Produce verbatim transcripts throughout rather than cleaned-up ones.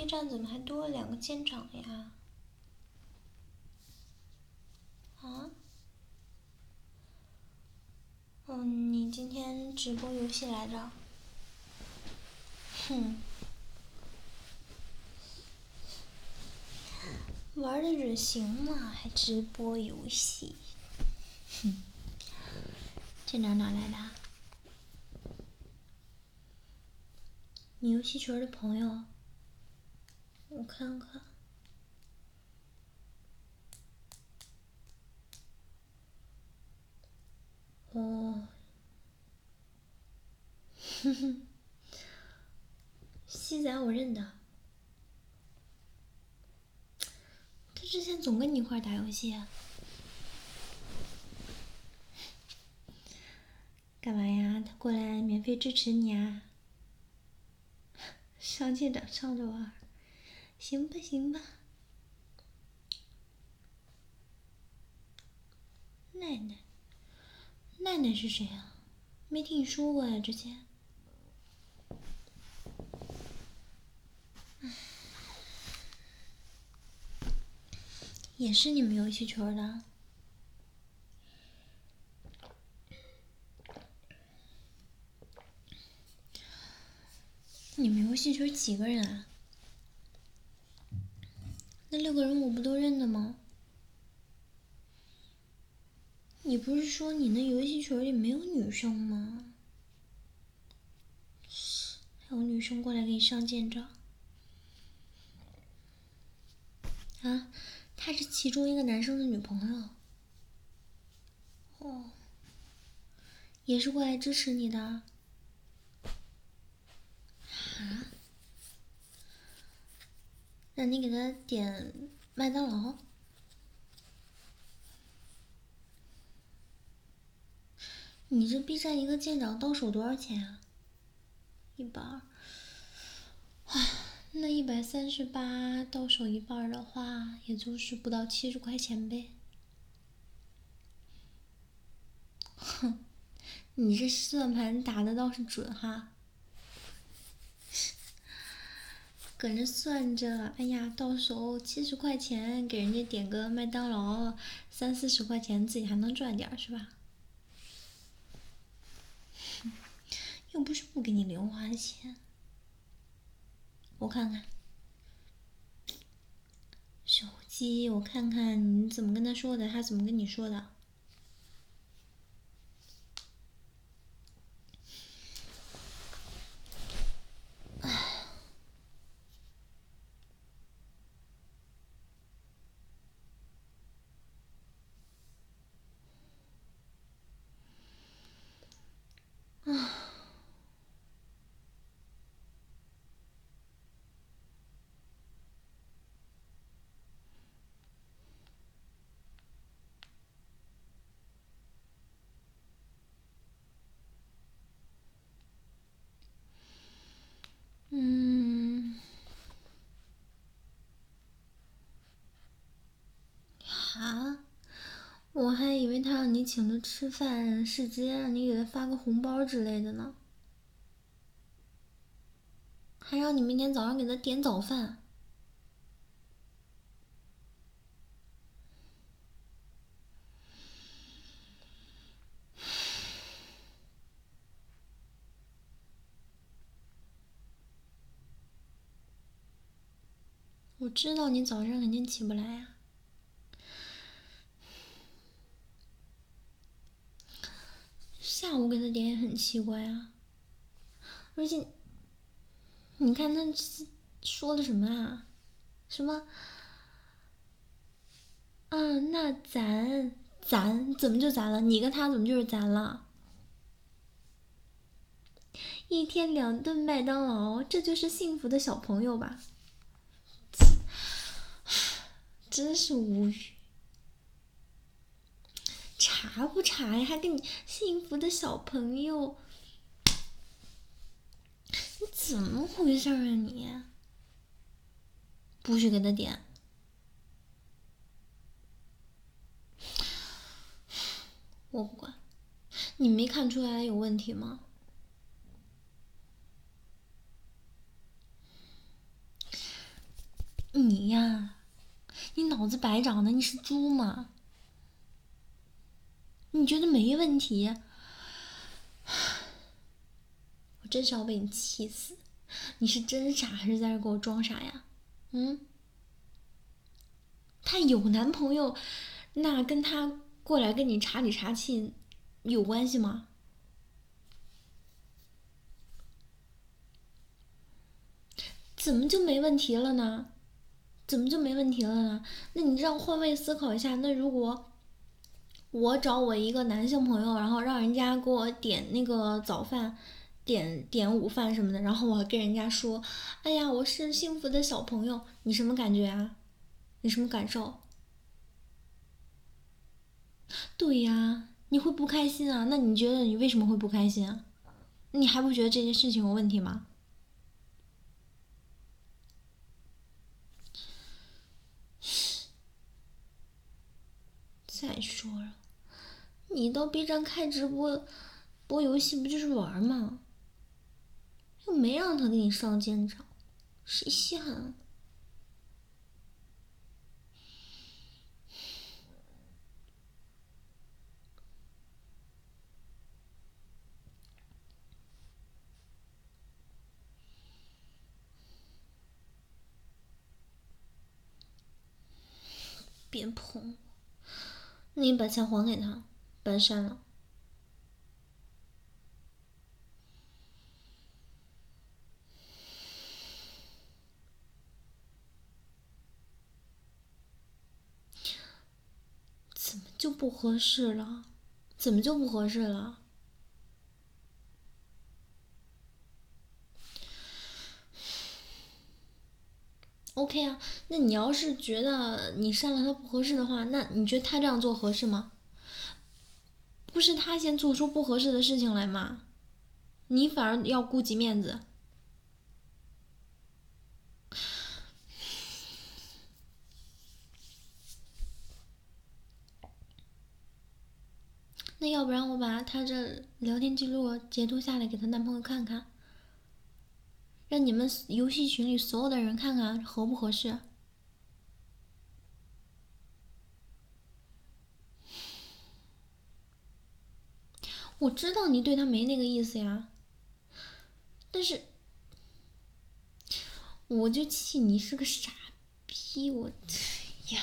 站怎么还多了两个舰长呀？啊？嗯，你今天直播游戏来着？哼，玩的惹行吗？还直播游戏？哼，舰长哪来的？你游戏群的朋友？我看看。哦，哼哼，西仔我认得，他之前总跟你一块打游戏。干嘛呀？他过来免费支持你啊？上舰长上着玩，行吧行吧。奈奈，奈奈是谁啊？没听你说过呀，之前。也是你们游戏群的？你们游戏群几个人啊？那六个人我不都认得吗？你不是说你那游戏群里没有女生吗？还有女生过来给你上舰长？啊，她是其中一个男生的女朋友。哦，也是过来支持你的。啊？让你给他点麦当劳？你这 B 站一个舰长到手多少钱啊？一百二。唉，那一百三十八到手一半的话，也就是不到七十块钱呗。哼，你这算盘打的倒是准哈。搁这算着，哎呀，到手七十块钱，给人家点个麦当劳，三四十块钱自己还能赚点是吧？又不是不给你零花钱。我看看手机，我看看你怎么跟他说的，他怎么跟你说的。啊，嗯，啊，我还以为他让你请他吃饭，是直接让你给他发个红包之类的呢，还让你明天早上给他点早饭。我知道你早上肯定起不来呀、下午给他点也很奇怪啊，而且，你看他说的什么啊？什么？啊，那咱咱怎么就咱了？你跟他怎么就是咱了？一天两顿麦当劳，这就是幸福的小朋友吧？真是无语。查不查呀？还跟你幸福的小朋友，你怎么回事啊你？不许给他点。我不管，你没看出来有问题吗？ 脑子白长的，你是猪吗？你觉得没问题？我真是要被你气死！你是真傻还是在这给我装傻呀？嗯？她有男朋友，那跟她过来跟你查理查气有关系吗？怎么就没问题了呢？怎么就没问题了呢？那你让换位思考一下，那如果我找我一个男性朋友，然后让人家给我点那个早饭，点点午饭什么的，然后我跟人家说，哎呀，我是幸福的小朋友，你什么感觉啊？你什么感受？对呀，你会不开心啊？那你觉得你为什么会不开心啊？你还不觉得这件事情有问题吗？再说了，你到 B 站开直播播游戏不就是玩吗？又没让他给你上舰长，谁稀罕啊？别碰我！那你把钱还给他，把他删了。怎么就不合适了？怎么就不合适了？OK 啊，那你要是觉得你删了他不合适的话，那你觉得他这样做合适吗？不是他先做出不合适的事情来吗？你反而要顾及面子。那要不然我把他这聊天记录截图下来给她男朋友看看，让你们游戏群里所有的人看看合不合适。我知道你对他没那个意思呀，但是我就气你是个傻逼，我呀，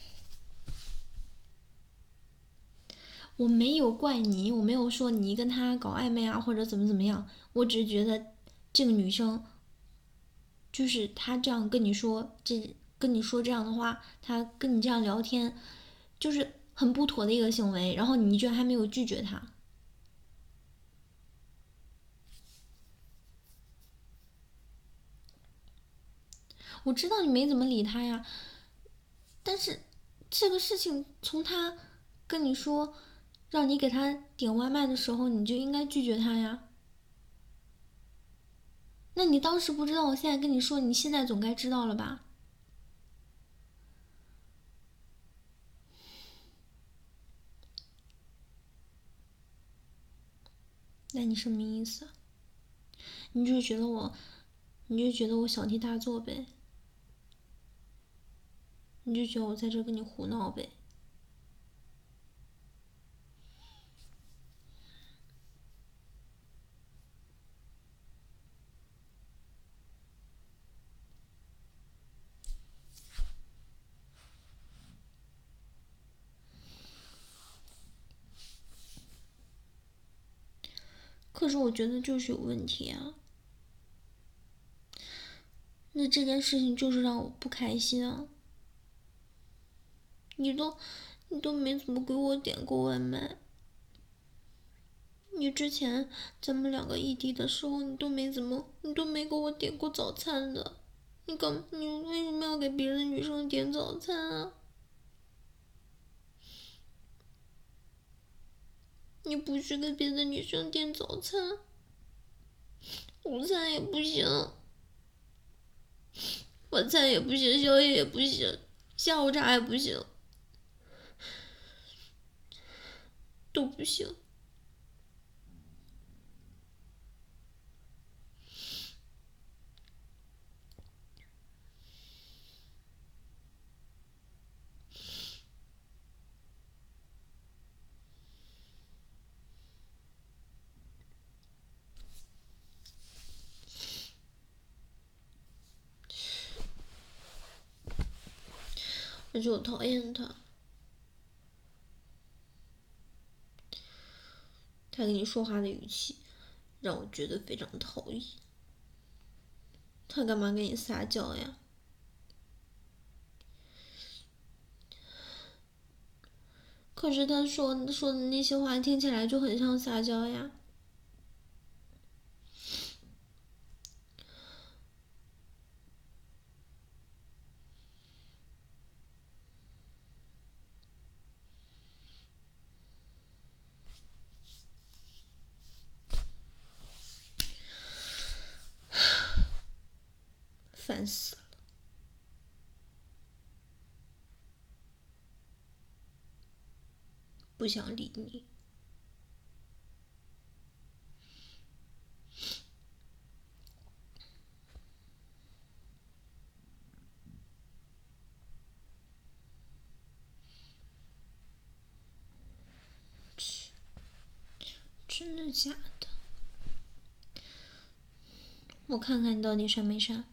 我没有怪你，我没有说你跟他搞暧昧啊或者怎么怎么样，我只是觉得这个女生就是她这样跟你说，这跟你说这样的话，她跟你这样聊天，就是很不妥的一个行为，然后你居然还没有拒绝她。我知道你没怎么理他呀，但是这个事情从他跟你说让你给他点外卖的时候，你就应该拒绝他呀。那你当时不知道，我现在跟你说，你现在总该知道了吧？那你什么意思？你就觉得我，你就觉得我小题大做呗？你就觉得我在这跟你胡闹呗？可是我觉得就是有问题啊。那这件事情就是让我不开心啊。你都，你都没怎么给我点过外卖。你之前咱们两个异地的时候，你都没怎么，你都没给我点过早餐的。你干，你为什么要给别的女生点早餐啊？你不许给别的女生点早餐，午餐也不行，晚餐也不行，宵夜也不行，下午茶也不行，都不行。 而且我讨厌他，他跟你说话的语气让我觉得非常讨厌。他干嘛跟你撒娇呀？可是他说说的那些话听起来就很像撒娇呀。烦死了！不想理你。真的假的？我看看你到底删没删。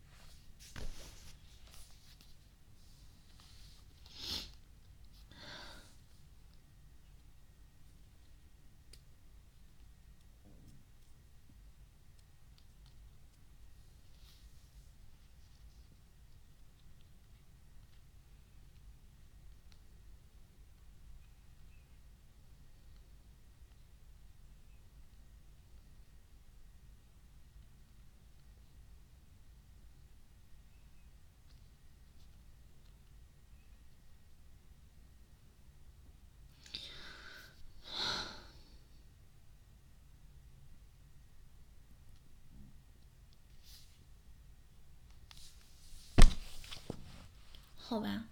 好吧。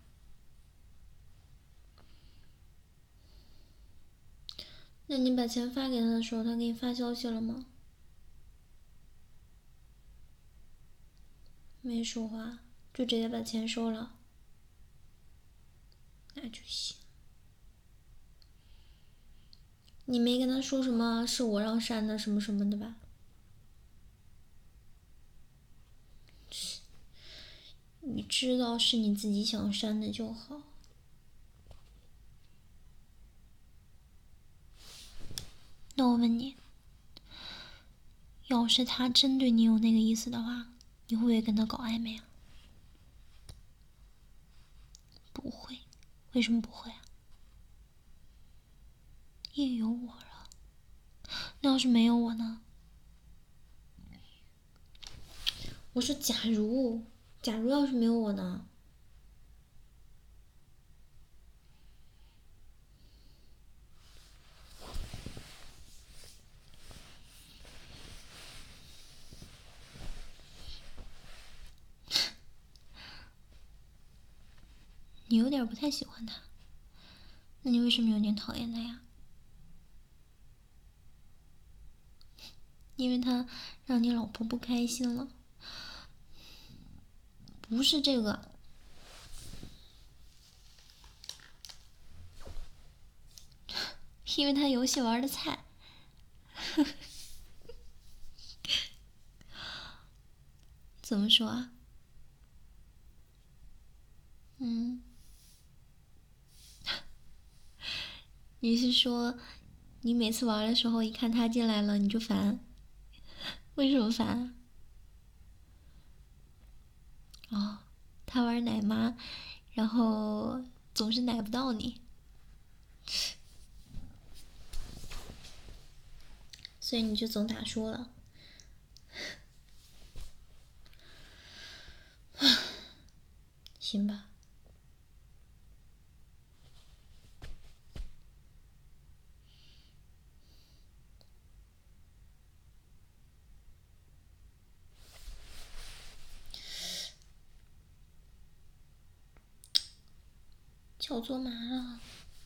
那你把钱发给他的时候，他给你发消息了吗？没说话，就直接把钱收了。那就行。你没跟他说什么是我让删的什么什么的吧？你知道是你自己想删的就好。那我问你，要是他真对你有那个意思的话，你会不会跟他搞暧昧啊？不会。为什么不会啊？因为有我了。那要是没有我呢？我说假如，假如要是没有我呢？你有点不太喜欢他，那你为什么有点讨厌他呀？因为他让你老婆不开心了。不是这个。因为他游戏玩的菜。怎么说啊？嗯。你是说，你每次玩的时候，一看他进来了你就烦？为什么烦？哦，他玩奶妈，然后总是奶不到你，所以你就总打输了。行吧。脚做麻了。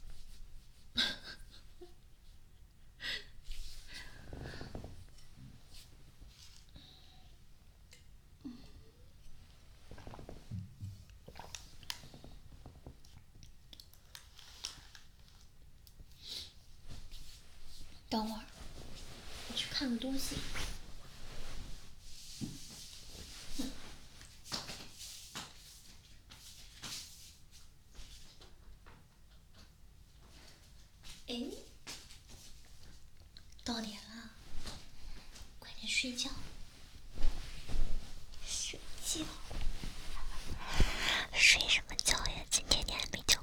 等会儿，我去看个东西。 睡觉，睡觉，睡什么觉呀？今天你还没交